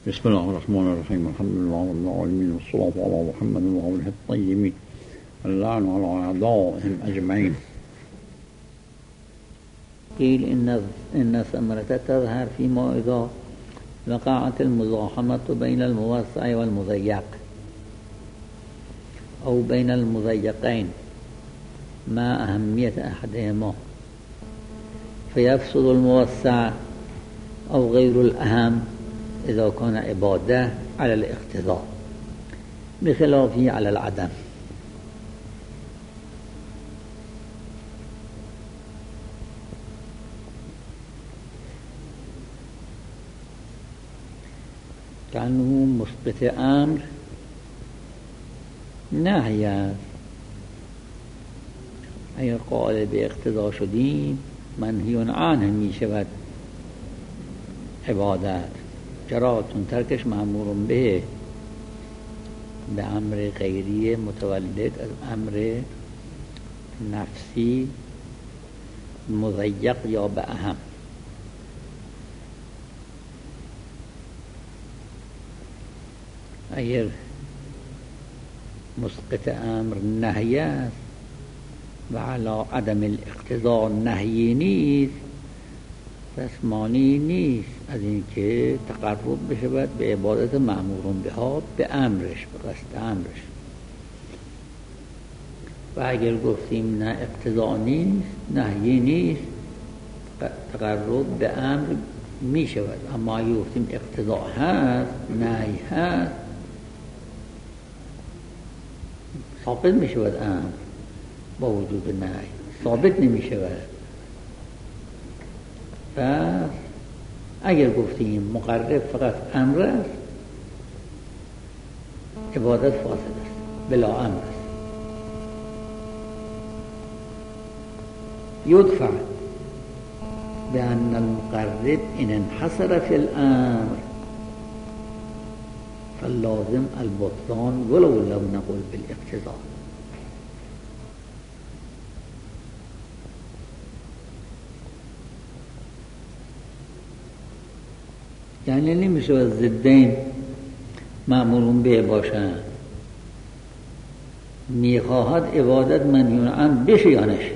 بسم الله الرحمن الرحيم. الحمد لله رب العالمين، والصلاة على محمد وآله الطيبين، اللعن على أعدائهم أجمعين. قيل إن ثمرة تظهر فيما إذا وقعت المزاحمة بين الموسع والمضيق أو بين المضيقين مع أهمية أحدهما، فيفسد الموسع أو غير الأهم إذا كان عبادة على الاقتضاء بخلافه على العدم. كأنه مثبت أمر نهی است. اگر قائل به اقتضا شدیم منهی عنه می شود عبادت، جراتون ترکش مأمور به امر غیری متولد از امر نفسی مضیق یا به اهم. اگر مسقط امر نهی است و علی عدم الاقتضاء نهی نیست، پس مانعی نیست از اینکه تقرب بشود به عبادت مأمور بها به امرش، به قصد امرش. و اگر گفتیم نه اقتضاء نیست، نهی نیست، تقرب به امر می شود. اما اگر گفتیم اقتضاء هست، نهی هست، ثابت می شود امر با وجود نهی ثابت نمی شود. پس اگر گفتیم مقرب فقط امر است، عبادت فاسد است، بلا امر است. یدفع بأن المقرب ان انحصر في الامر فاللازم البطلان ولو لم نقل بالاقتضاء. یعنی نمیشه از ضدین مأمورون به باشن. میخواهد عبادت منهی عنه بشه یا نشه.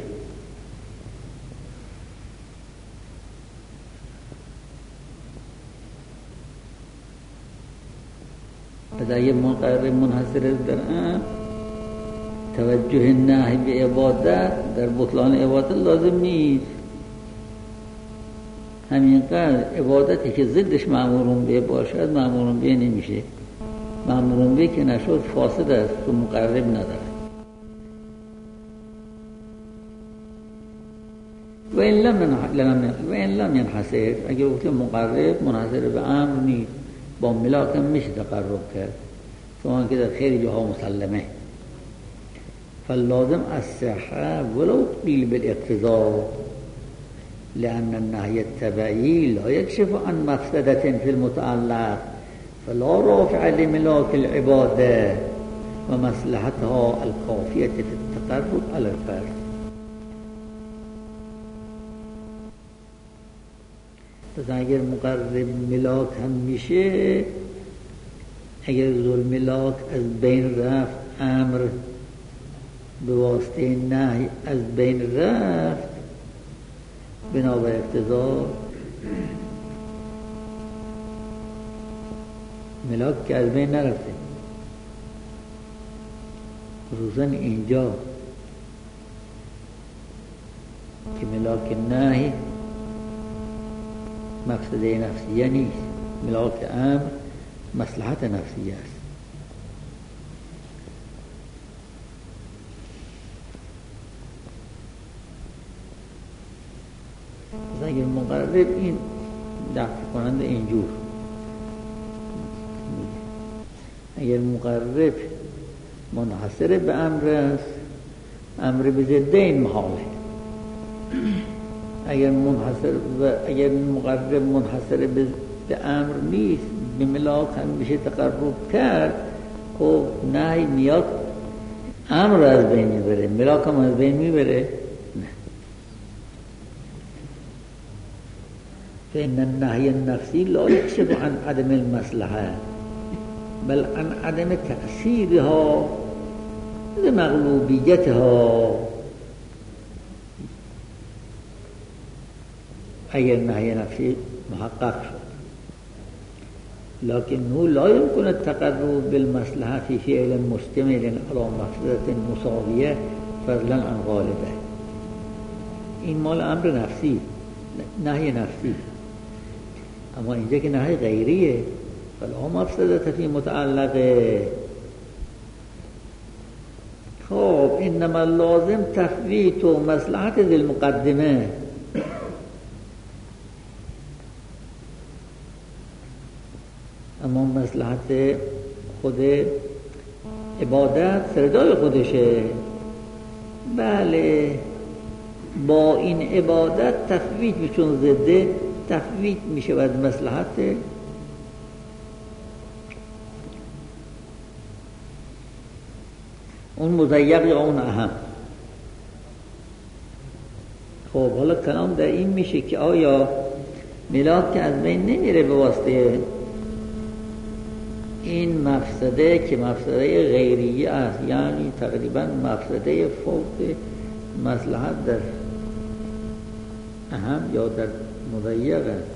پس اگه مقرب منحصر در امر، توجه نهی به عبادت در بطلان عبادت لازم نیست. همینقدر عبادتی که ضدش مأمورون به باشد مأمورون به نمیشه. مأمورون به که نشد فاسد است و مقرب نداره. و این لم ینحصر، اگر گفتیم مقرب منحصر به امر نیست، با ملاک هم میشه تقرب کرد، چون که در خیلی جاها مسلمه. فاللازم الصحة ولو قیل بالاقتضاء، لأن النهي التبعي لا يكشف عن مفسدة في المتعلق، فلا رافع لملاك العبادة ومصلحتها الكافية في التقرب على الفرد. پس اگر مقرب ملاک هم میشه، اگر ذو ملاک از بین رفت، امر به واسطه نهی از بین رفت بنابر اقتضا، ملاک که از بین نرفته، خصوصا اینجا که ملاک نهی مفسده نفسیه نیست، ملاک امر مصلحت نفسیه است. اگر مقرب این دفع کننده اینجور، اگر مقرب منحصر به امر است، امر به ضدین محاله. اگر مقرب منحصر به امر نیست، به ملاک هم میشه تقرب کرد، خب نهی میاد امر از بین میبره، ملاک هم از بین میبره. فإن النهي النفسي لا يكشف عن عدم المصلحة بل عن عدم تأثيرها لمغلوبيتها. أي النهي النفسي محقق لكنه لا يمكن التقرب بالمصلحة في فعل مشتمل على مفسدة مساوية فضلا عن غالبه. این مال امر نفسی، نهی نفسی. اما اینجا که نهی غیریه فلا مفسدة فی متعلقه. خب انما لازم تفویت و مصلحت ذی المقدمه. اما مصلحت خود عبادت سردای خودشه. بله با این عبادت تفویت چون ضده تفویت میشه و از مصلحت اون مضیق یا اون اهم. خب حالا کلام در این میشه که آیا ملاک که از بین نمیره به واسطه این مفسده که مفسده غیریه است، یعنی تقریبا مفسده فوق مصلحت در اهم یا در مضیق است.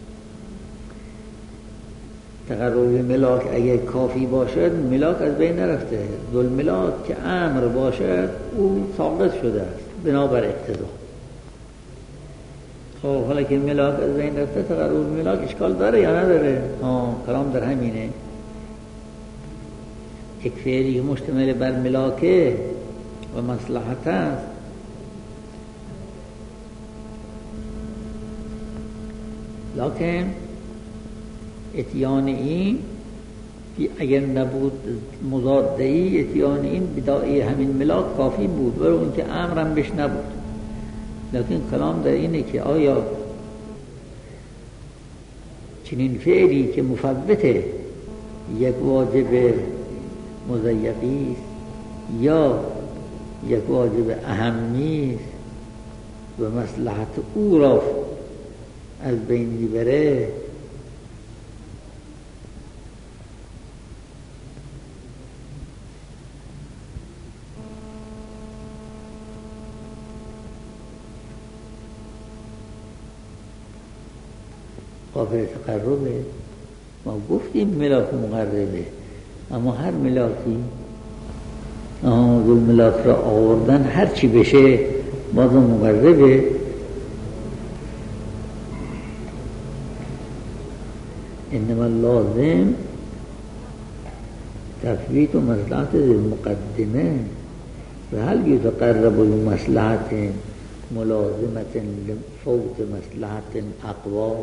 تقرب ملاک اگر کافی باشد ملاک از بین نرفته. ذل ملاک که امر باشد او ساقط شده است بنابر اقتضا. خب حالا که ملاک از بین رفته تقرب ملاک اشکال داره یا نداره؟ کلام در همینه. یک فعلی مشتمل بر ملاکه و مصلحت است لکن اتیان این اگر نبود مضادهی اتیان این بداعی همین ملاک کافی بود برای اون که امرم بش نبود. لیکن کلام در اینه که آیا چنین فعلی که مفوته یک واجب مضیقی است یا یک واجب اهمی است و مصلحت او را از بین میبره، قابل تقربه. ما گفتیم ملاک مقربه، اما هر ملاکی ذل ملاک را آوردن هر چی بشه بازم مقربه. انما لازم تفویت مصلحت المقدمه و هل یتقرب بمصلحت ملازمة لفوت مصلحت اقوى.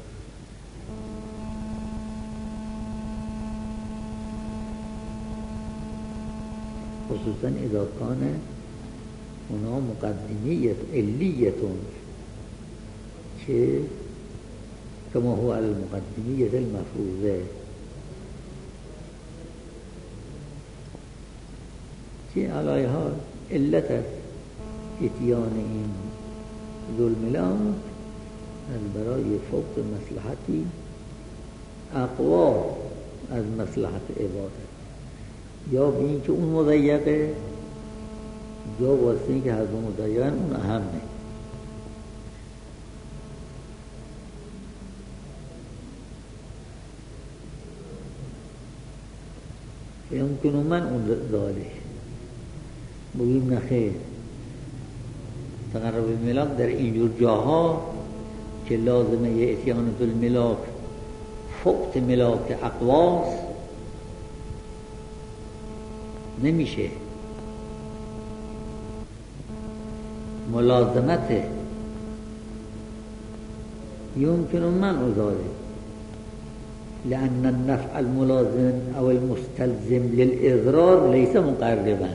خصوصا اذا كان هنا مقدمیت علیتون که كما هو على المقدمیت المفروضه که علیه حال علت اتیان این ظلم لا از برای فوت مصلحتی اقوا از مصلحت عبادت، یا به این که اون مضیقه یا واسه این که هر دو مضیقن اون اهمه. یمکن من اون ذالک بگیم نخیر. تقرب ملاک در اینجور جاها که لازمه اتیان ذل ملاک فوت ملاک اقواس نمیشه. ملازمت يمكن منع ذلك لأن النفع الملازم أو المستلزم للإضرار ليس مقربا.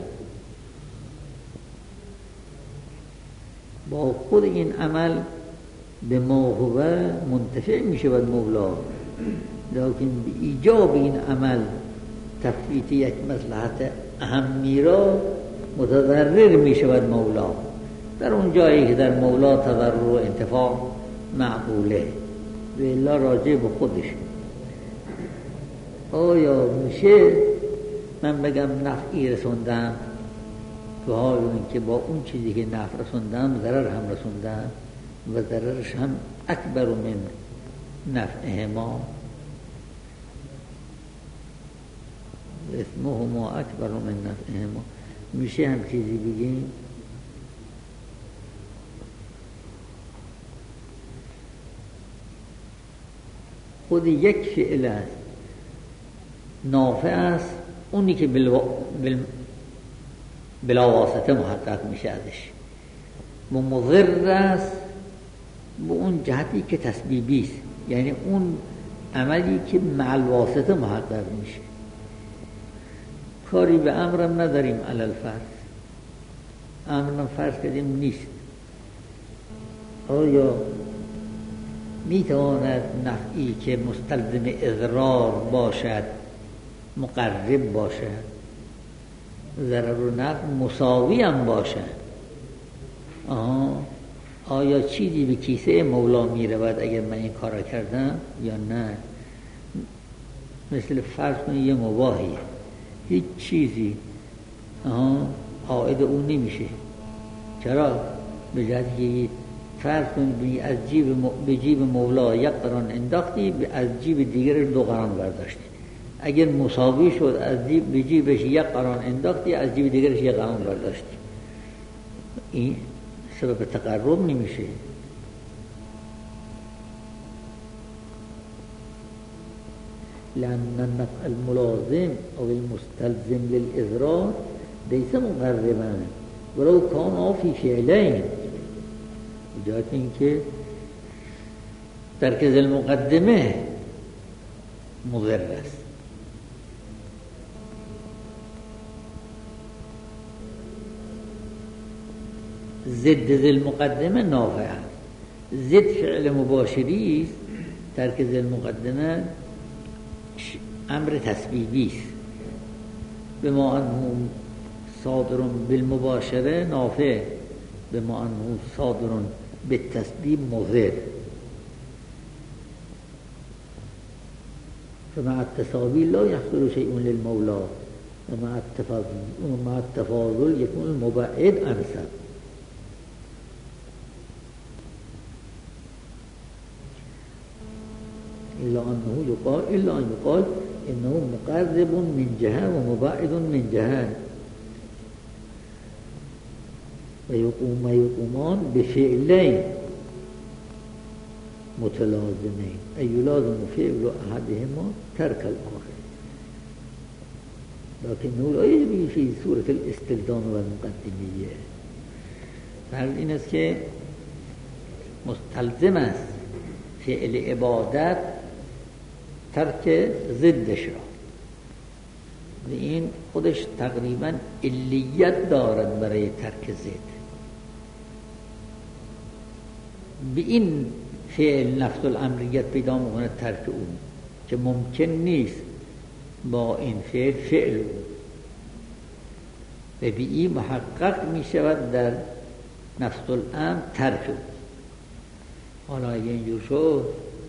با خود این عمل به ما هو منتفع می شود مولا، لیکن به ایجاب این عمل تفویت یک مصلحت اهمی را متضرر می شود مولا در اون جایی که در مولا تضرر و انتفاع معقوله. و الا راجع به خودش. آیا میشه من بگم نفعی رسوندم تو حال اینکه با اون چیزی که نفع رسوندم ضرر هم رسوندم و ضررش هم اکبر من نفعهما، اسمهما اکبر من نفعهما؟ میشه هم چیزی بگیم؟ خود یک فعل است نافع است، اونی که بلا واسطه محقق میشه ازش، مضر است به اون جهتی که تسبیبی است، یعنی اون عملی که مع الواسطه محقق میشه. کاری به امرم نداریم علی الفرض، امرم فرض کردیم نیست. آیا میتواند نفعی که مستلزم اضرار باشد مقرب باشد، ضرر و نفع مساوی هم باشد؟ آیا چیزی به کیسه مولا میرود اگر من این کار کردم یا نه؟ مثل فرض کنید یه مباحی، هیچ چیزی عائد اون نمیشه. چرا؟ به جهتی که فرض کنید از به جیب مولا یک قران انداختی، از جیب دیگرش 2 قران برداشتی. اگر مساوی شد از به جیبش 1 قران انداختی، از جیب دیگرش 1 قران برداشتی، این سبب تقرب نمیشه. لأن النفع الملازم أو المستلزم للإضرار ليس مقربا ولو كان في فعلين. جهت این که ترک ذی المقدمه مضر است. ضد ذی المقدمه نافع است. ضد فعل مباشری است، ترک ذی المقدمه امر تسبیبی است. بما انه صادر بالمباشره نافع، بما انه صادر بالتسبیب مضر. فمع التساوی لا يحصل شيء للمولى ومع التفاضل يكون المبعد انسب. إلا أن يقال إنه مقرب من جهة ومباعد من جهة، ويقومان بفعلين متلازمين أي يلازم فعل أحدهما ترك الآخر، لكنه لا يجري في صورة الاستلزام والمقدمية. فرض این است که مستلزم است فعل عبادت ترک ضدش را، و این خودش تقریبا علیت دارد برای ترک ضد. به این فعل نفس الامریت پیدا می‌کند ترک اون، که ممکن نیست با این فعل او، و به این محقق می شود در نفس الامر ترک او. حالا اگه اینجور شد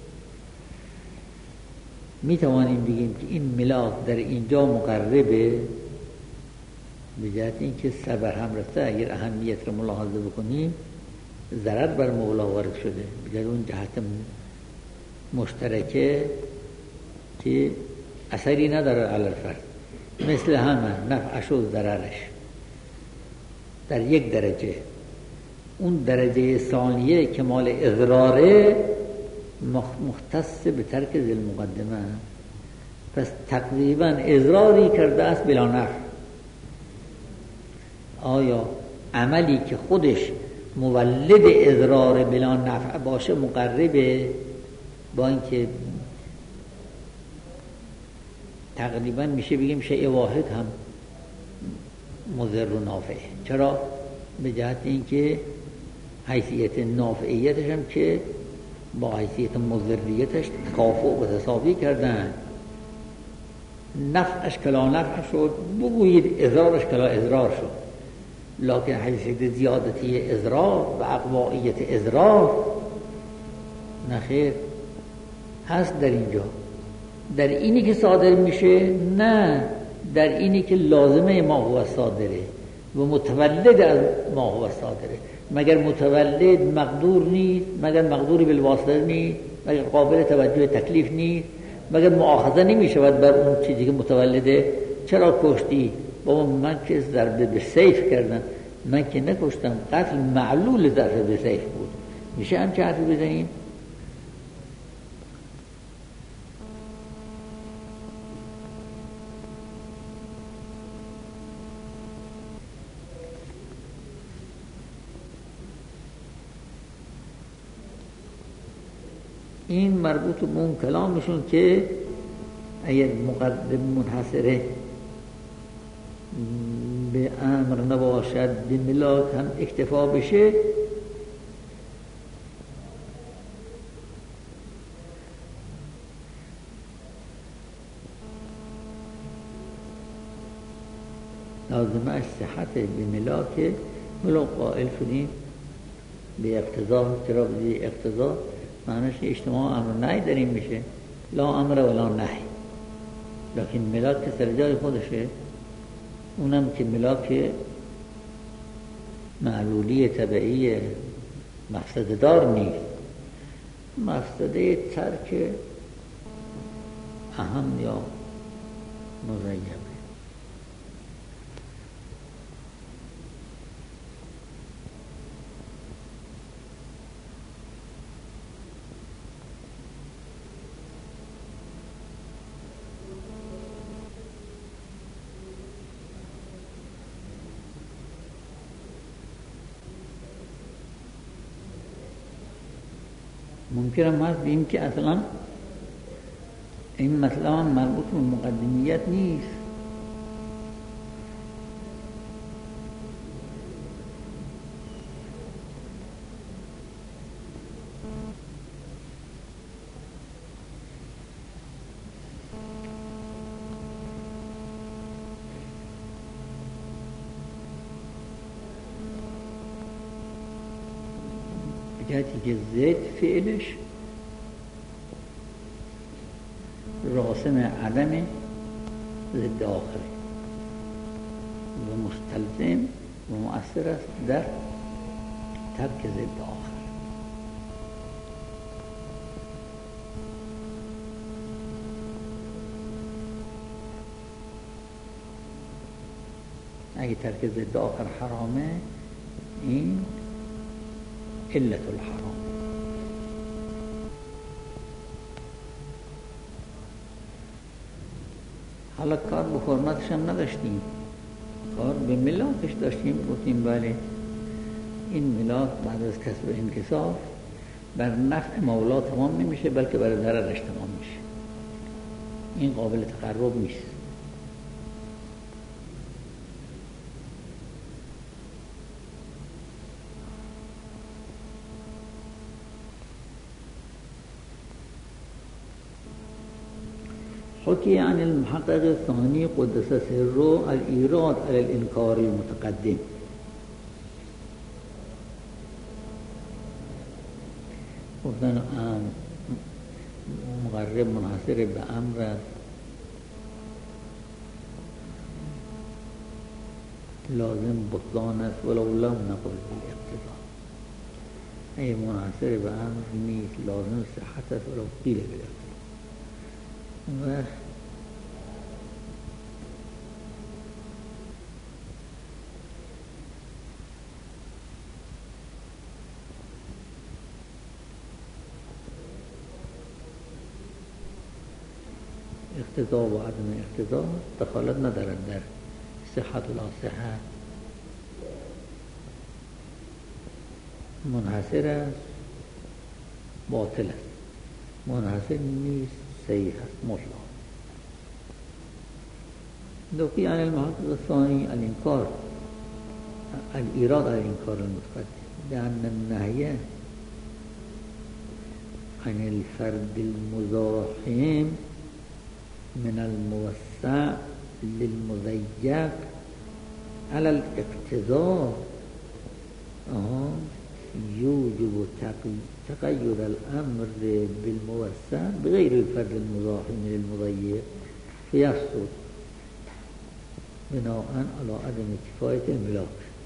می توانیم بگیم که این ملاک در اینجا مقربه، به جهت اینکه صبر هم رفته. اگر اهمیت رو ملاحظه بکنیم ضرر بر مولا وارد شده، به جهت اون جهت مشترکه که اثری نداره علی الفرد، مثل همه نفعش و ضررش در یک درجه. اون درجه ثانیه که مال اضراره مختص به ترک ذی المقدمه، پس تقریبا اضراری کرده است بلا نفع. آیا عملی که خودش مولد اضرار بلا نفع باشه مقربه، با اینکه تقریبا میشه بگیم شیء واحد هم مضر و نافعه؟ چرا؟ به جهت اینکه حیثیت نافعیتش هم که با حیثیت مضریتش تکافؤ و تساوی کردن. نفعش کلا نفع شد، بگویید اضرارش کلا اضرار شد، لکن حیثیت زیادتی اضرار و اقوائیت اضرار نخیر. هست در اینجا، در اینی که صادر میشه، نه در اینی که لازمه ما هو صادره و متولد از ما هو صادره. مگر متولد مقدور نیست؟ مگر مقدوری بالواسطه نیست؟ مگر قابل توجه تکلیف نیست؟ مگر مؤاخذه نمیشود بر اون چیزی که متولده؟ چرا کشتی؟ بابا من که ضربه به سیف کردم، من که نکشتم، قتل معلول ضربه به سیف بود. میشه همچه حرفی بزنیم؟ این مربوط به اون کلامشون که اگر مقدم منحصره به امر نباشد به ملاک هم اکتفا بشه، لازمه صحت به ملاک ملاک قائل شدیم به اقتضا. چرا به اقتضا؟ معنیش اجتماع امر نهی در این میشه، لا امر ولا نهی، لیکن ملاک که سر جای خودشه، اونم که ملاک معلولی طبعی مفسده دار نیست، مفسده ترک اهم یا مزیبه. ممکن هم هست بیم که اصلا این مسئله هم مربوط به مقدمیت نیست، جهتی که زید فعلش راسم عدم ضد آخره و مستلزم و مؤثر است در ترک ضد آخر. اگه ترک ضد آخر حرامه، این علت الحرام. حالا کار به حرمتش هم نداشتیم، کار به ملاکش داشتیم. گفتیم بله این ملاک بعد از کسب انکسار بر نفع مولا تمام نمیشه، بلکه بر ضررش تمام میشه. این قابل تقرب نیست. حكي عن المحقق الثاني قدس سره الإيراد على الإنكار المتقدم. گفتن مقرب منحصر به امر لازم بطلان است ولو لم نقل بالاقتضاء. ای منحصر به امر نیست، لازم صحت است ولو قیل بالاقتضاء. و اقتضا و عدم اقتضا دخالت ندارد در صحت و لا صحت. منحصر است باطل است، منحصر نیست صحیح است مطلق. دوقی عن المحقق الثاني الانکار الایراد على الانکار المتقدم لأن النهی عن الفرد المزاحم من الموسع للمضيق على الاقتضاء یوجب تغیر الامر بالموسع بغیر الفرد المزاحم للمضيق فیفسد بناء على عدم کفایت الملاک.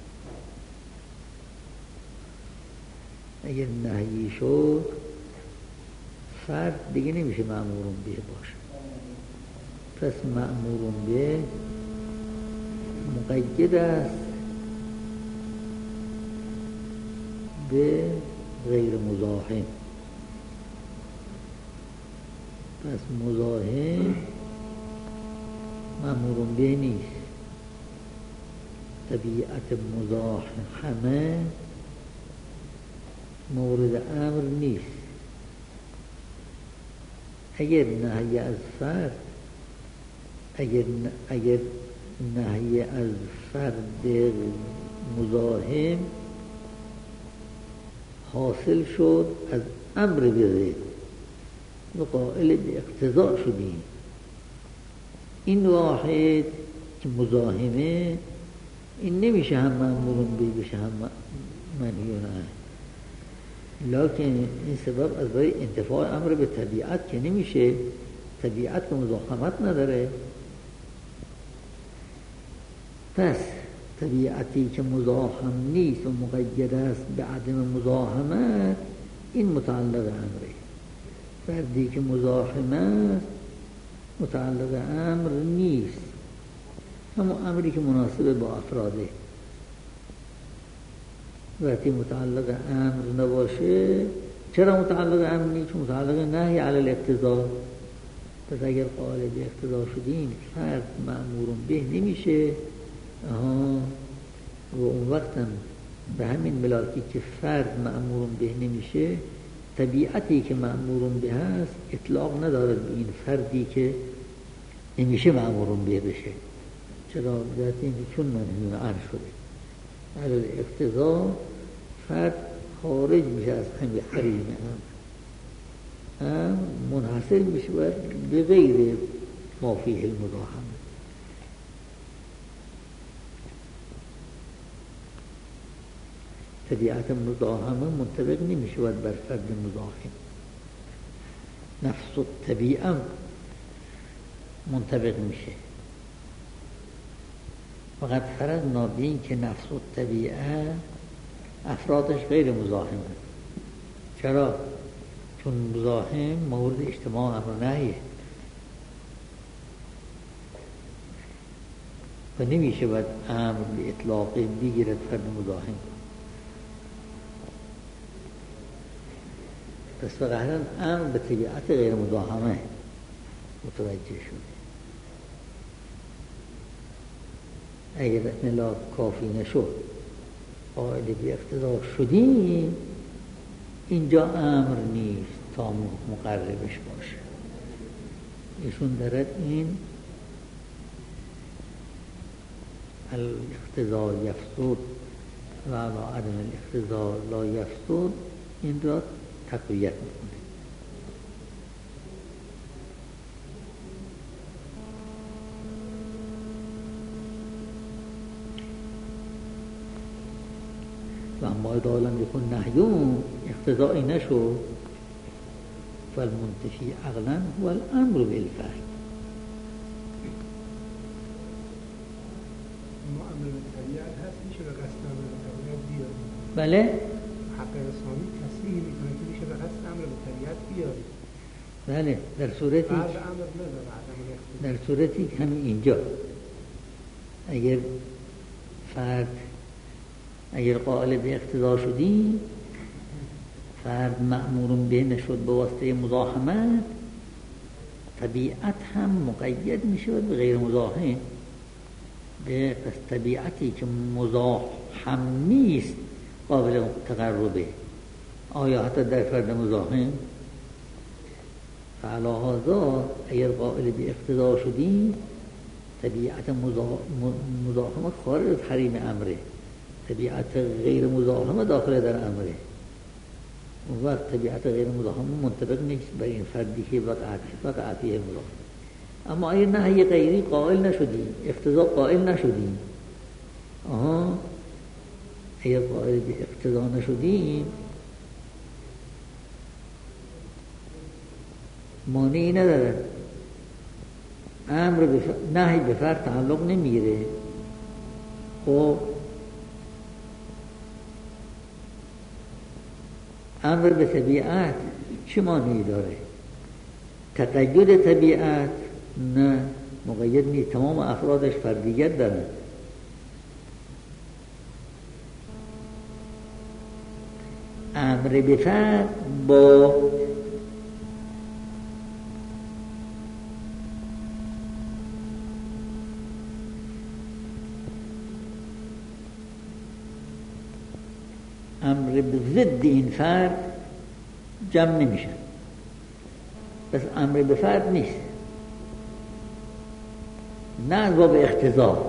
اگر نهی شد فرد دیگه نمیشه مأمور به باشه، پس مأمور به مقید است به غیر مزاحم. پس مزاحم مأمور به نیست، طبیعت مزاحمه مورد امر نیست. اگر نهی از فرد، اگر نهی از فرد مزاحم حاصل شد از امر به و قائل به اقتضا شدیم، این واحد که مزاحمه این نمیشه هم مأمور به بشه هم منهی عنه. لکن این سبب از برای انتفاع امر به طبیعت که نمیشه، طبیعت که مزاحمت نداره. پس طبیعتی که مزاحم نیست و مقید است به عدم مزاحمت این متعلق امره. فردی که مزاحم است متعلق امر نیست، اما امری که مناسب با افراده. وقتی متعلق امر نباشه، چرا متعلق امر نیست؟ چون متعلق نهی علی الاقتضا. پس اگر قائل به اقتضا شدیم فرد مأمور به نمیشه. و اون وقت هم به همین ملاکی که فرد مأمور به نمیشه، طبیعتی که مأمور به هست اطلاق نداره به این فردی که نمیشه مأمور به بشه. چرا؟ ذاتی چون منهی عنه شده علی اقتضا فرد خارج میشه از همین حریم امر، منحصر میشه به غیر ما فیه المزاحمه. طبیعت مزاحمه منطبق نمیشه بر فرد مزاحم. نفس الطبیعه منطبق میشه، فقط فرض بین که نفس الطبیعه افرادش غیر مزاحمه. چرا؟ چون مزاحم مورد اجتماع امر نهیه و نمیشه باید امر به اطلاق بگیرد فرد مزاحم. پس فقط امر به طبیعت غیر مزاحمه متوجه شده. اگر ملاک کافی نشد قائل به اقتضا شدیم، اینجا امر نیست تا مقربش باشه. ایشون دارد این الاقتضا یفسد و علی عدم الاقتضا لا یفسد این را تقویت میکنه. و اما اذا لم یکن نهیون اقتضایی نشد فالمنتفی عقلا هو الامر بالفعل. ما امر بالطبیعت هست میشه به قصد امر بالطبیعت بیاریم. بله حق رسانی تصریح میکنه که میشه به قصد امر بالطبیعت بیاریم. بله در صورتی در صورتی که همین اینجا اگر فرد اگر قائل به اقتضا شدیم فرد مأمور به نشد به واسطه مزاحمت، طبیعت هم مقید میشه به غیر مزاحم. به پس طبیعتی که مزاحم نیست قابل تقربه. آیا حتی در فرد مزاحم؟ فعلی هذا اگر قائل به اقتضا شدیم طبیعت مزاحمه خارج از حریم امره، طبیعت غیر مزاحمه داخل در امره. اون وقت طبیعت غیر مزاحمه منطبق نیست بر این فردی که وقع فیه مزاحمه. اما اگر نهی غیری قائل نشدیم، اقتضا قائل نشدیم، اگر قائل به اقتضا نشدیم مانعی نداره، امر نهی به فرد تعلق نمیگیره. خب امر به طبیعت چه مانعی داره؟ تقید طبیعت نه، مقید نیست، تمام افرادش فردیت دارن. امر به فرد با امر به ضد این فرد جمع نمیشن، پس امر به فرد نیست، نه از باب اقتضا،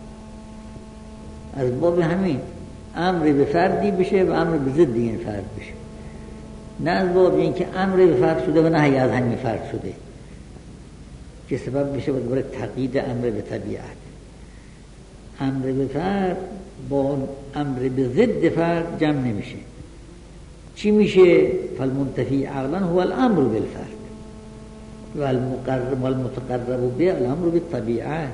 از باب همین امر به فردی بشه و امر به ضد این فرد بشه، نه از باب این که امر به فرد شده و نهی از همین فرد شده که سبب بشه برای تقیید امر به طبیعت. امر به فرد با امر به ضد فرد جمع نمیشه. چی میشه؟ فالمنتفی عقلا هو الامر بالفرد والمتقرب به الامر بالطبیعه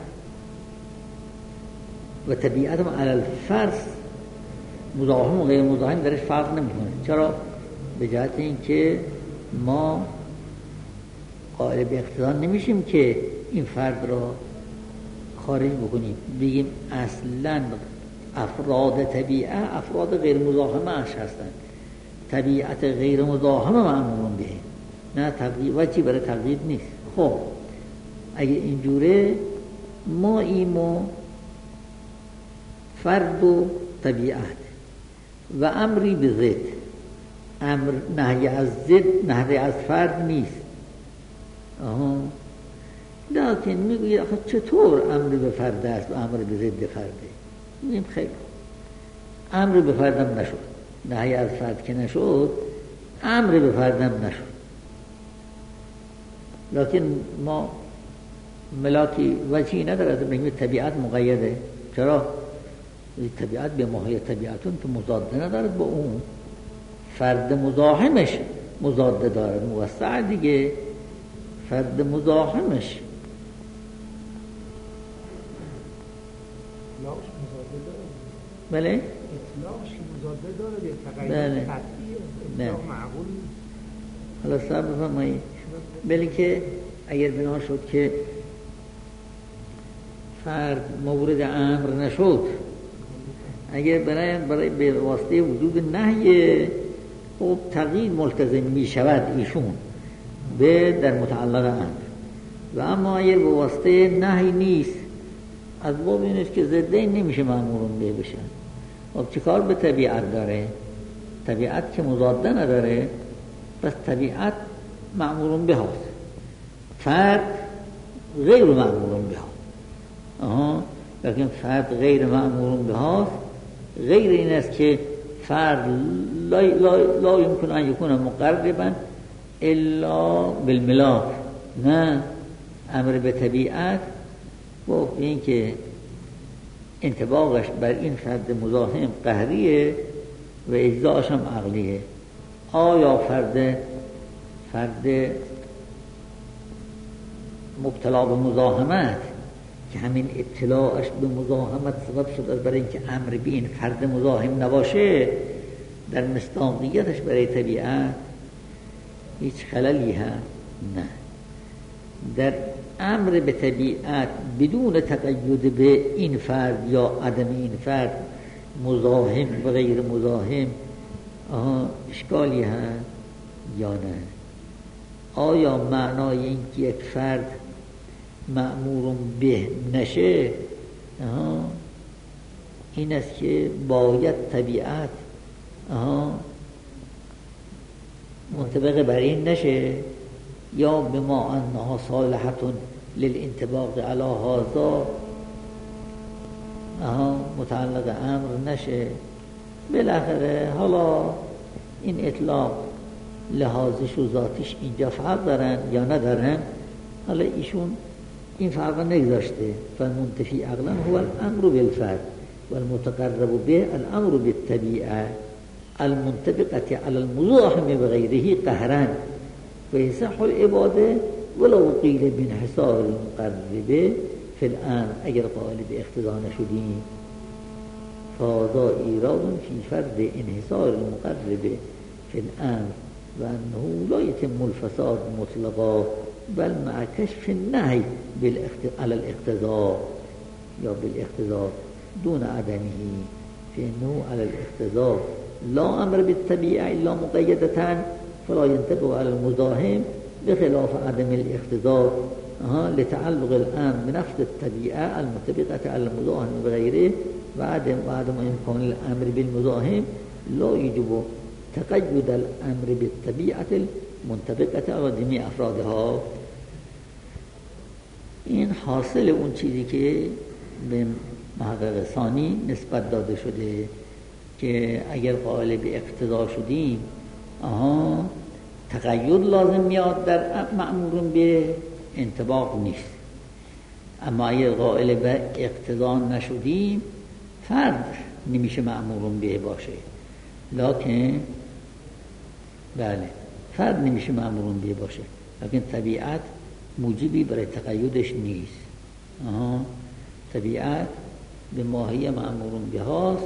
و طبیعت هم علی الفرض مزاحم و غیر مزاحم درش فرق نمیکنه. چرا؟ به جهت این که ما قائل به اقتضا نمیشیم که این فرد را خارج بکنیم، بگیم اصلا افراد طبیعه افراد غیر مزاحمه اش هستند، طبیعت غیر مزاحمه معمولون به، نه تقیید و چی برای تقیید نیست. خب اگه اینجوره ما ایمو فرد و طبیعت و امری به ضد، امر نهی از ضد نهی از فرد نیست. لیکن میگوید آخه چطور امر به فرد است و امر به ضد فرده؟ میگیم خیلی امر به فردم نشد، نهی از فرد که نشد، امر به فردم نشد، لیکن ما ملاکی وجهی نداره بگیم طبیعت مقیده. چرا؟ طبیعت به ماهیت طبیعتون تو مضاد ندارد با اون، فرد مزاحمش مضاد دارد، موسع دیگه، فرد مزاحمش اطلاقش مضاده داره. بله؟ اطلاقش مضاده داره به تقیید بله. قطعی اطلاق معقول. حالا صبر بفرمایید. بله که اگر بنا شد که فرد مورد امر نشد، اگر برای به واسطه وجود نهی خب تقیید ملتزم می شود ایشون به در متعلق امر، و اما اگر به واسطه نهی نیست، از باب این است که ضدین نمیشه مأمورون به بشن. خب چیکار به طبیعت داره؟ طبیعت که مضاده نداره، پس طبیعت مأمورون به هاست، فرد غیر مأمورون به هاست. لیکن فرد غیر مأمورون به هاست، غیر این است که فرد لا يمكن ان يكون مقربا الا بالملاک، نه امر به طبیعت با این که انطباقش بر این فرد مزاحم قهریه و اجزاش هم عقلیه. آیا فرد مبتلا به مزاحمت که همین ابتلاعش به مزاحمت سبب شد برای اینکه امر به این فرد مزاحم نباشه، در مصداقیتش برای طبیعت هیچ خللی هست؟ نه. در امر به طبیعت بدون تقید به این فرد یا عدم این فرد، مزاحم و غیر مزاحم، اشکالی هست یا نه؟ آیا معنای این که یک فرد مأمور به نشه این است که باید طبیعت منطبق بر این نشه، یا به ما انها صالحة للانطباق علی هذا متعلق امر نشه؟ بالاخره حالا این اطلاق لحاظش و ذاتش اینجا فرق دارن یا ندارن، حالا ایشون این فرق نگذاشته. فالمنتفی عقلا هو الامر بالفرد، و المتقرب به الامر بالطبیعه المنطبقة على المزاحم بغيره قهرا ويصح العباده ولو قیل بانحصار المقرب فی الامر. اگر قائل به اقتضا نشدیم فهذا ایراد فی فرض انحصار المقرب فی الامر و انه لا یتم الفساد مطلقا بل مع کشف النهی على الاقتضاء یا بالاقتضاء دون عدمه فانه على الاقتضاء لا امر بالطبيعه الا مقيدة فلا ينطبق على المزاحم بخلاف عدم الاقتضاء لتعلق الامر بنفس الطبيعه المنطبقه على المزاحم بغيره وعدم امكان الامر بالمزاحم لا يجب تقيد الامر بالطبيعه المنطبقه على جميع افرادها. این حاصل اون چیزی که به محقق ثانی نسبت داده شده که اگر قائل به اقتضا شدیم تقید لازم میاد در مأمور به انطباق نیست، اما اگر قائل به اقتضا نشدیم فرد نمیشه مأمور به باشه، لکن بله فرد نمیشه مأمور به باشه لکن طبیعت موجبی برای تقیدش نیست. طبیعت به ماهی مأمور به هاست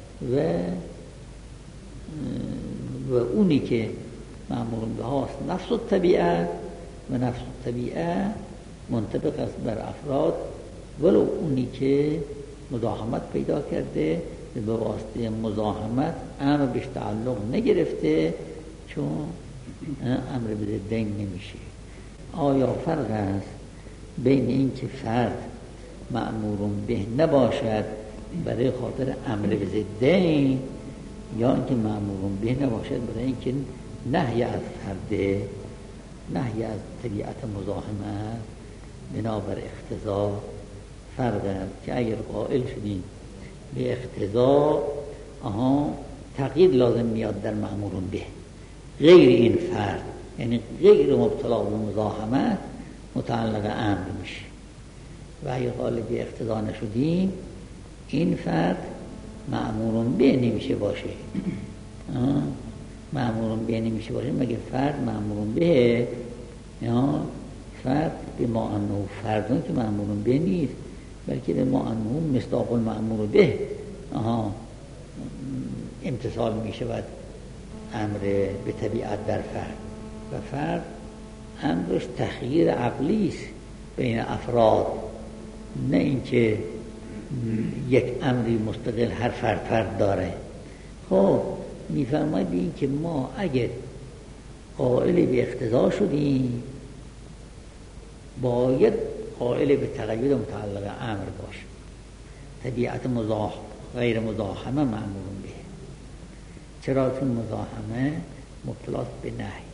و اونی که مأمور به هاست نفس الطبیعه و نفس الطبیعه منطبق است بر افراد ولو اونی که مزاحمت پیدا کرده به واسطه مزاحمت امر بهش تعلق نگرفته چون امر به ضدین نمیشه. آیا فرق است بین این که فرد مأمور به نباشد برای خاطر امر به ضدین یا اینکه مأمور به نباشد برای اینکه نهی از فرده، نهی از طبیعت مزاحمت بنابر اقتضا فرق است که اگر قائل شدیم به اقتضا تقیید لازم میاد در مأمور به غیر این فرد، یعنی غیر مبتلا به مزاحمت متعلق امر میشه و اگر قائل به اقتضا نشدیم این فرد مأمور به نمیشه باشه. مأمور به نمیشه باشه مگه فرد مأمور به یا فرد به ما انه فردون که مأمور به نیست بلکه به ما انه مصداق المأمور به امتصال میشود امر به طبیعت در فرد و فرد امرش تخییر عقلی است بین افراد، نه اینکه یک امری مستقل هر فرد داره. خب میفرماید این که ما اگر قائل به اقتضا شدیم باید قائل به تقید متعلق امر باشه. طبیعت غیر مزاحمه مأمور به، چرا چون مزاحمه مبتلاست به نهی.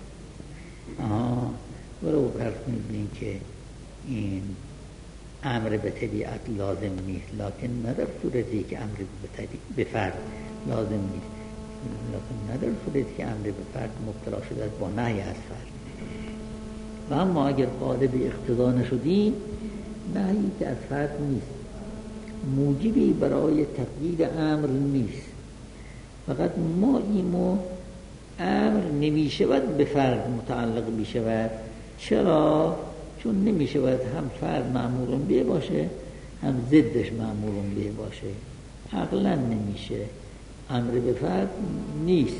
ولو فرض کنید که این امر به طبیعت لازم نیست لکن نه در صورتی که امر به فرد لازم نیست، لکن نه در صورتی که امر به فرد مبتلا شده است با نهی از فرد. و اما اگر قائل به اقتضا نشدیم نهی که از فرد نیست موجبی برای تقیید امر نیست، فقط ما ایمو امر نمیشود به فرد متعلق بشود. چرا؟ چون نمیشود هم فرد مأمور به باشه هم ضدش مأمور به باشه، عقلا نمیشه. امر به فرد نیست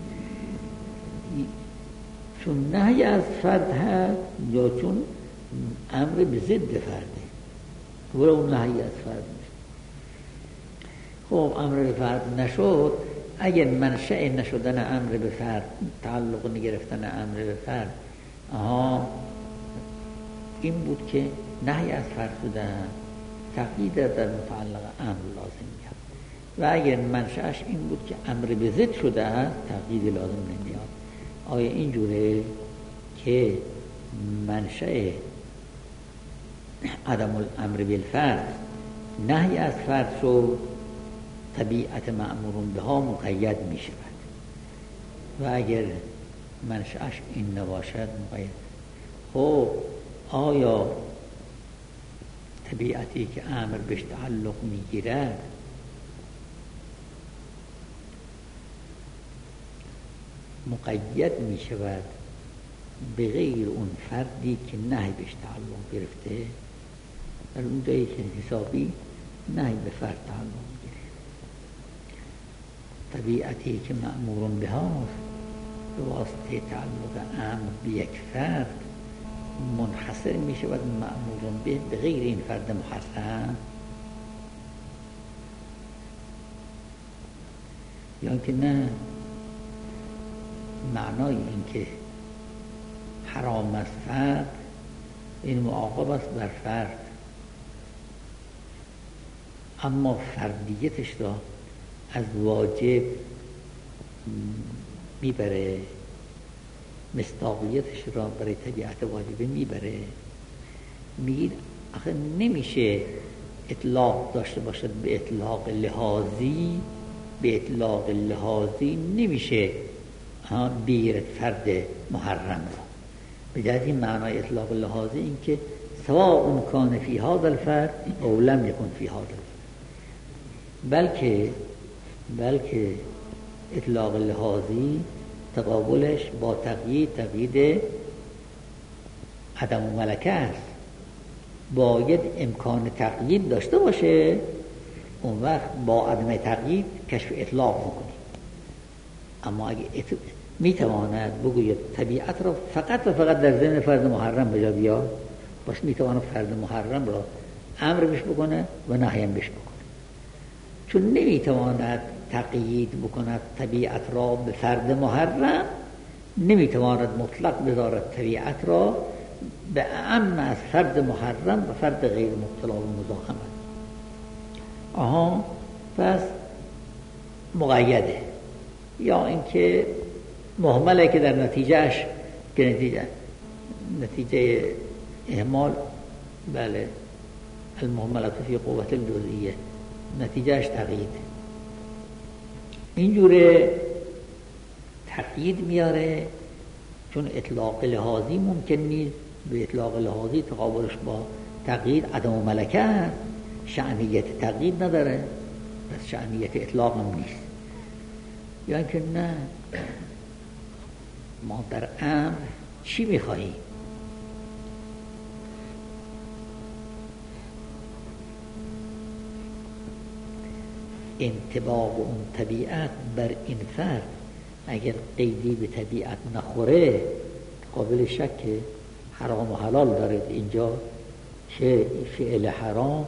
چون نهی از فرد هست یا چون امر به ضد فرده ولو نهی از فرد نیست. خب امر به فرد نشد، اگر منشأ نشدن امر به فرد تعلق نگرفتن امر به فرد این بود که نهی از فرد شدن تقیید در متعلق امر لازم میاد و اگر منشأش این بود که امر به ضد شده است تقیید لازم نمیاد. آیا اینجوره که منشأ عدم الامر بالفرد نهی از فرد شد طبیعت مأمور به ها مقید می شود و اگر منشأش این نباشد مقید. خب آیا طبیعتی که امر بهش تعلق می گیرد مقید می شود به غیر اون فردی که نهی بهش تعلق گرفته، در اون جایی که حسابی نهی به فرد تعلق گرفته. طبیعتی که مأمور به هاست به واسطه تعلق امر به یک فرد منحصر می شود مأمور به غیر این فرد محرم، یا که نه معنای این که حرام است فرد این معاقب است بر فرد، اما فردیتش را از واجب میبره، مصداقیتش را برای طبیعت واجبه میبره. میگید آخه نمیشه اطلاق داشته باشد به اطلاق لحاظی، به اطلاق لحاظی نمیشه بگیرد فرد محرم را. به جهت این معنای اطلاق لحاظی این که سواء کان فی هذا الفرد او لم یکن فی هذا الفرد، بلکه اطلاق لحاظی تقابلش با تقیید عدم و ملکه است. باید امکان تقیید داشته باشه، اون وقت با عدم تقیید کشف اطلاق میکنی. اما اگه میتواند بگوید طبیعت را فقط و فقط در ضمن فرد محرم بجا بیاد، باش میتواند فرد محرم را امر بش بکنه و نهیم بش بکنه. چون نمیتواند تقیید بکند طبیعت را به فرد محرم، نمیتواند مطلق بذارد طبیعت را به اعم از فرد محرم و فرد غیر مبتلا به مزاحمت. پس مقیده، یا اینکه مهمله که در نتیجهش که نتیجه اهمال، بله المهملات فی قوت الجزئیه، نتیجهش تقیید. اینجوره تقیید میاره چون اطلاق لحاظی ممکن نیست، به اطلاق لحاظی تقابلش با تقیید عدم و ملکه هست، شأنیت تقیید نداره، پس شأنیت اطلاق هم نیست. یا که نه ما در امر چی میخواهیم؟ انطباق اون طبیعت بر این فرد اگر قیدی به طبیعت نخوره قابل شکه. حرام و حلال دارد اینجا که فعل حرام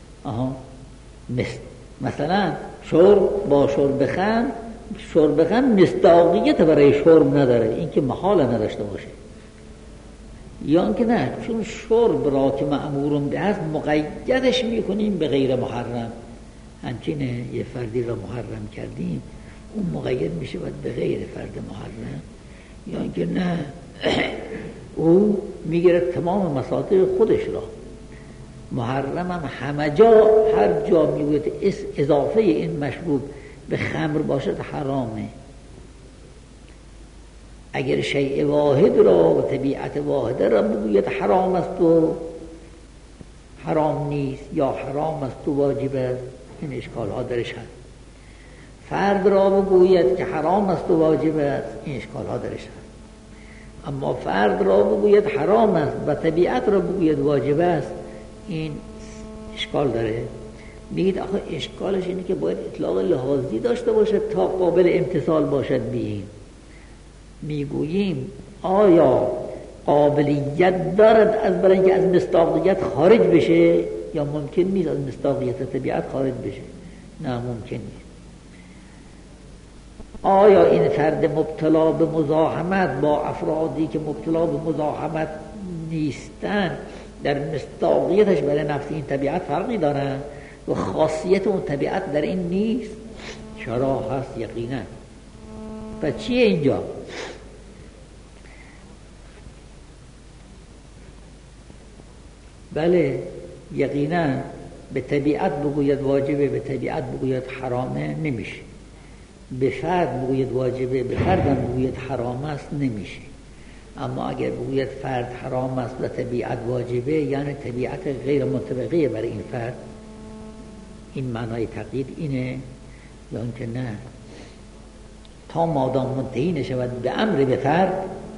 مثلا شرب با شرب خمر مصداقیت برای شرب نداره، این که محال نداشته باشه. یا اینکه نه، چون شرب را که مأمورون به هست مقیدش میکنیم به غیر محرم. همچنین یه فردی را محرم کردیم اون مقید میشه باید به غیر فرد محرم. یا اینکه نه او میگیره تمام مصادیق خودش را محرم هم همه جا، هر جا میگوید اضافه این مشروب به خمر باشد حرامه. اگر شیء واحد را و طبیعت واحده را بگوید حرام است و حرام نیست، یا حرام است و واجب است، این اشکال ها درش هست. فرد را بگوید که حرام است و واجب است، این اشکال ها درش هست. اما فرد را بگوید حرام است و طبیعت را بگوید واجب است، این اشکال داره. میگید آخه اشکالش اینه که باید اطلاق لحاظی داشته باشد تا قابل امتثال باشد. میگوییم آیا قابلیت دارد از برای اینکه از مصداقیت خارج بشه، یا ممکن نیست از مصداقیت طبیعت خارج بشه؟ نه، ممکن نیست. آیا این فرد مبتلا به مزاحمت با افرادی که مبتلا به مزاحمت نیستن در مصداقیتش برای نفس این طبیعت فرقی دارن و خاصیت اون طبیعت در این نیست؟ چرا هست، یقینا. پس چیه اینجا؟ بله یقینا به طبیعت بگوید واجبه، به طبیعت بگوید حرامه، نمیشه. به فرد بگوید واجبه، به فردم بگوید حرام است، نمیشه. اما اگر بگوید فرد حرام است و طبیعت واجبه، یعنی طبیعت غیر منطبقه برای این فرد. این معنای تقیید اینه. یا اینکه نه، تا مادام منتهی نشود به امر به فرد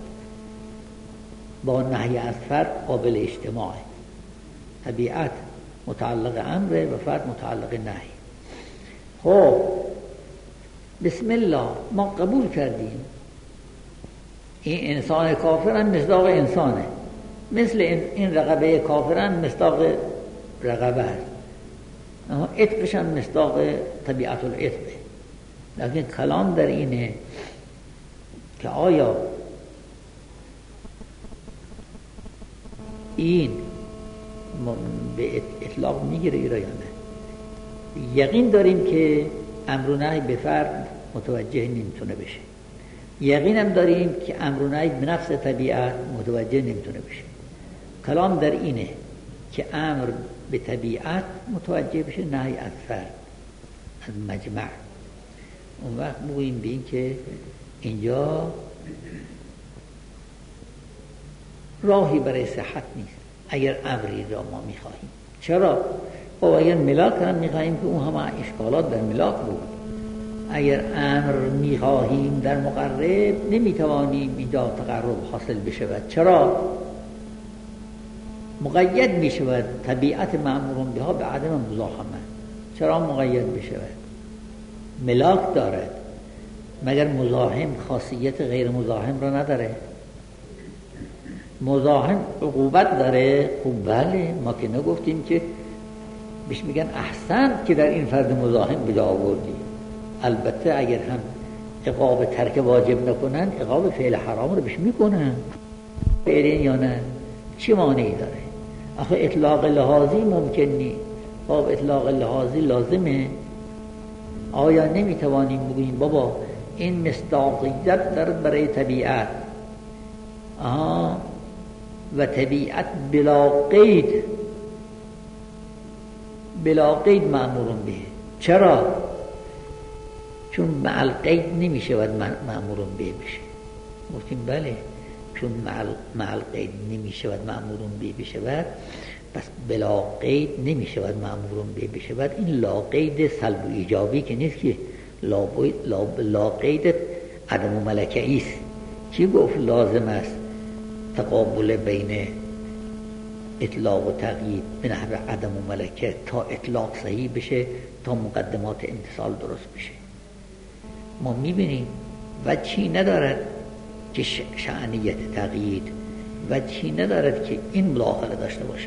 با نهی از فرد قابل اجتماعه. طبیعت متعلق امر و فرد متعلق نهی. خب بسم الله ما قبول کردیم این انسان کافر هم مصداق انسانه، مثل این رقبه کافر هم مصداق رقبه است، اما عتقش هم مصداق طبیعت العتقه. لیکن کلام در اینه که آیا این به اطلاق میگیره یا نه. یقین داریم که امر و نهی به فرد متوجه نمیتونه بشه، یقین هم داریم که امر و نهی به نفس طبیعت متوجه نمیتونه بشه. کلام در اینه که امر به طبیعت متوجه بشه، نهی از فرد، از مجمع. اون وقت بگوییم به این که اینجا راهی برای صحت نیست اگر امری را ما میخواهیم. چرا؟ خب اگر ملاک هم میخواهیم که اون همه اشکالات در ملاک بود. اگر امر میخواهیم در مقرب نمیتوانیم اینجا تقرب حاصل بشود. چرا؟ مقید میشود طبیعت مأمور بها به عدم مزاحمه. چرا مقید بشود؟ ملاک دارد، مگر مزاحم خاصیت غیر مزاحم را نداره؟ مزاحم عقوبت داره؟ خب بله، ما که نگفتیم که بهش میگن احسن که در این فرد مزاحم بجا آوردی. البته اگر هم عقاب ترک واجب نکنن عقاب فعل حرام رو بهش میکنن، فعلین یا نه؟ چی مانعی داره؟ آخه اطلاق لحاظی ممکن نیست. خب اطلاق لحاظی لازمه. آیا نمیتوانیم بگوییم بابا این مصداقیت دارد برای طبیعت و طبیعت بلا قید مأمورون به. چرا؟ چون مع القید نمیشود مأمورون به بشه. گفتیم بله، چون مع القید نمیشود مأمورون به بشود، پس بلا قید نمیشود مأمورون به بشود. این لا قید سلب و ایجابی که نیست، که لا قید عدم و ملکه‌ای است. چی گفت لازم است تقابل بین اطلاق و تقیید به نحو عدم و ملکه تا اطلاق صحیح بشه، تا مقدمات امتصال درست بشه. ما میبینیم وجهی ندارد که شأنیت تقیید، وجهی ندارد که این مداخله داشته باشه،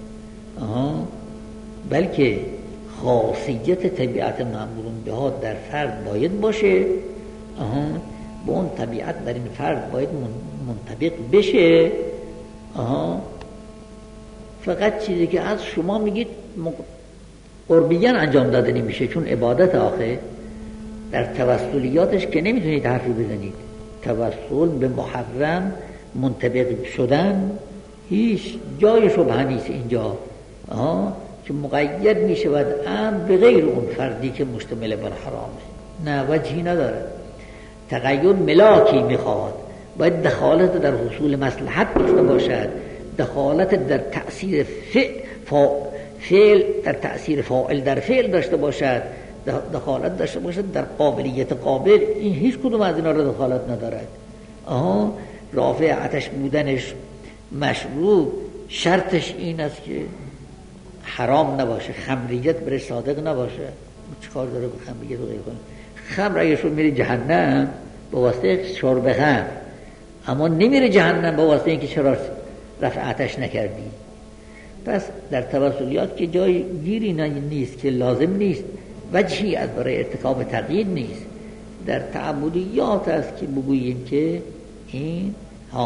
بلکه خاصیت طبیعت مأمورون بها در فرد باید باشه، با اون طبیعت در این فرد باید منطبق بشه. فقط چیزی که از شما میگید قربیان انجام داده نمیشه، چون عبادت آخه در توسلیاتش که نمیتونید حرفی بزنید. توسل به محرم منطبق شدن هیچ جای شبهه نیست اینجا، که مقید میشود امر به غیر اون فردی که مشتمل بر حرامه. نه، وجهی نداره. تغییر ملاکی میخواد، باید دخالت در حصول مصلحت داشته باشد، دخالت در تأثیر فعل در تأثیر فاعل در فعل داشته باشد، دخالت داشته باشد در قابلیت قابل. این هیچ کدوم از اینا رو دخالت ندارد. رافع عطش بودنش مشروع شرطش این است که حرام نباشه، خمریت برش صادق نباشه. چه کار داره به خمریت و غیر کنه؟ خمر اگه شو میره جهنم با واسطه شرب خمر، اما نمیره جهنم با واسطه اینکه چرا رفع عطش نکردی. پس در توسلیات که جای گیری نیست که لازم نیست، وجهی از برای ارتکاب تقیید نیست. در تعبدیات است که بگوییم که این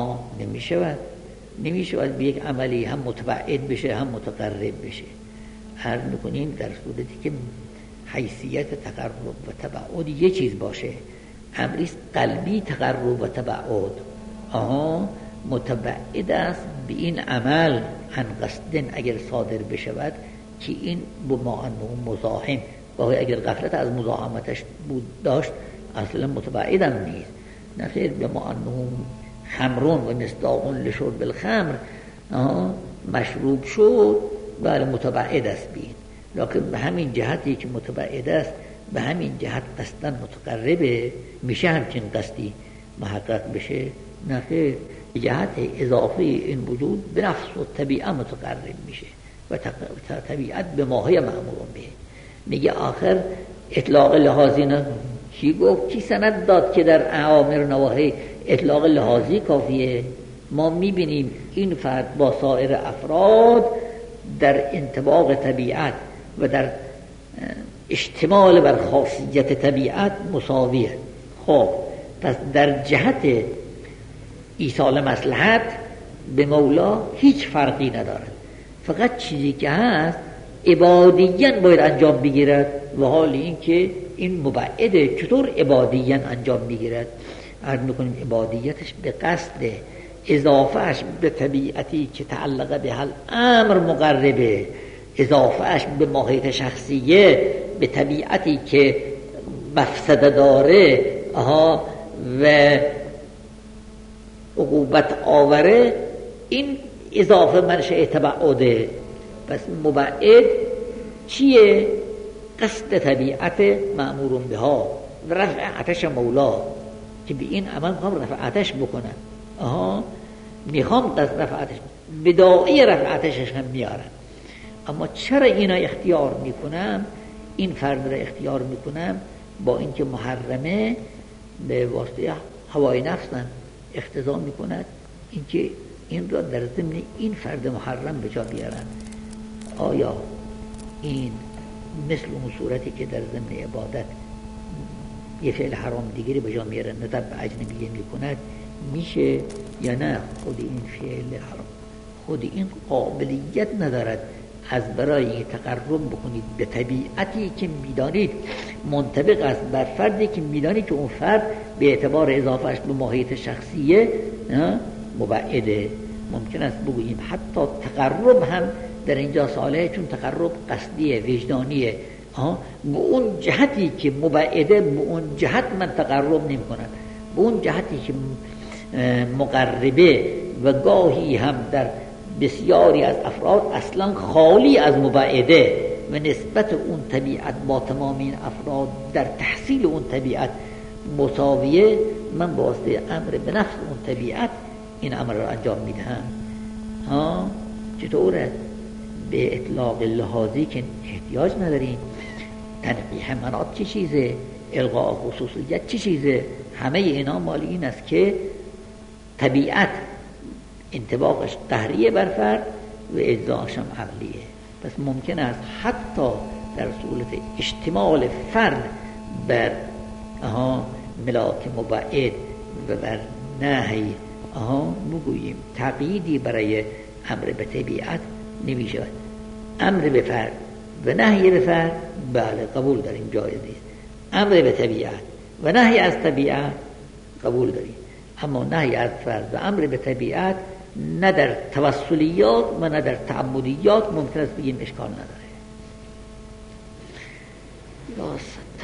نمیشود به یک عملی هم متبعد بشه هم متقرب بشه. عرض میکنیم در صورتی که حیثیت تقرب و تبعد یه چیز باشه، امریست قلبی تقرب و تبعد متبعد است به این عمل عن قصدن اگر صادر بشود که این بما انه مزاحم، و اگر غفلت از مزاحمتش بود داشت اصلا متبعد هم نیست. نخیر بما انه خمرون و مصداق لشرب الخمر مشروب شد، بله متبعد است بین. لکن به همین جهتی که متبعد است به همین جهت قصداً متقربه، میشه همچین قصدی محقق بشه؟ نه خیر، جهت اضافه این وجود به نفس و طبیعه متقرب میشه و طبیعت به ماهی مأمورون به. میگه آخر اطلاق لحاظی نه کی گفت؟ کی سند داد که در اوامر نواهی اطلاق لحاظی کافیه؟ ما میبینیم این فرد با سایر افراد در انطباق طبیعت و در اشتمال بر خاصیت طبیعت مساویه. خب پس در جهت ایصال مصلحت به مولا هیچ فرقی ندارد، فقط چیزی که هست عبادیاً باید انجام بگیرد، و حال این که این مبعده چطور عبادیاً انجام بگیرد؟ عرض میکنیم عبادیتش به قصد اضافهش به طبیعتی که تعلق به حل امر مقربه، اضافهش به ماهیت شخصیه، به طبیعتی که مفسده داره و عقوبت آوره، این اضافه منشأ تبعده. پس مبعد چیه؟ قصد طبیعت مأمورون بها و رفع آتش مولا، که به این عمل میخوام رفع آتش بکنن، میخوام قصد رفع آتش، بداعی رفع آتشش هم میارن. اما چرا اینا اختیار میکنم؟ این فرد را اختیار میکنم با اینکه محرمه به واسطه هوای نفسن اقتضا میکند اینکه این را در ضمن این فرد محرم به جا بیارن. آیا این مثل اون صورتی که در ضمن عبادت یه فعل حرام دیگری به جا میارن نظر به اجنبیه میکند میشه یا نه؟ خود این فعل حرام خود این قابلیت ندارد از برای تقرب بکنید به طبیعتی که میدانید منطبق است بر فردی که میدانید که اون فرد به اعتبار اضافهش به ماهیت شخصیه مبعده. ممکن است بگوییم حتی تقرب هم در اینجا صالحه، چون تقرب قصدیه، وجدانیه. به اون جهتی که مبعده، به اون جهت من تقرب نمی کنم، به اون جهتی که مقربه و گاهی هم در بسیاری از افراد اصلا خالی از مبعده و نسبت اون طبیعت با تمام این افراد در تحصیل اون طبیعت مساویه، من با واسطه امر به نفس اون طبیعت این امر را انجام میدهم. چطوره؟ به اطلاق لحاظی که احتیاج نداریم. تنقیح مناط چه چیزه؟ الغاء خصوصیت چه چیزه؟ همه اینا مال این است که طبیعت انطباقش قهریه بر فرد و اجزاش هم عقلیه. پس ممکن است حتی در صورت اشتمال فرد بر ملاک مبعد و بر نهی بگوییم تقییدی برای امر به طبیعت نمی شود. امر به فرد و نهی به فرد بله قبول داریم، جایز نیست. امر به طبیعت و نهی از طبیعت قبول داریم، اما نهی از فرد و امر به طبیعت نه در توسلیات و نه در تعبدیات ممکن است بگیم اشکال نداره.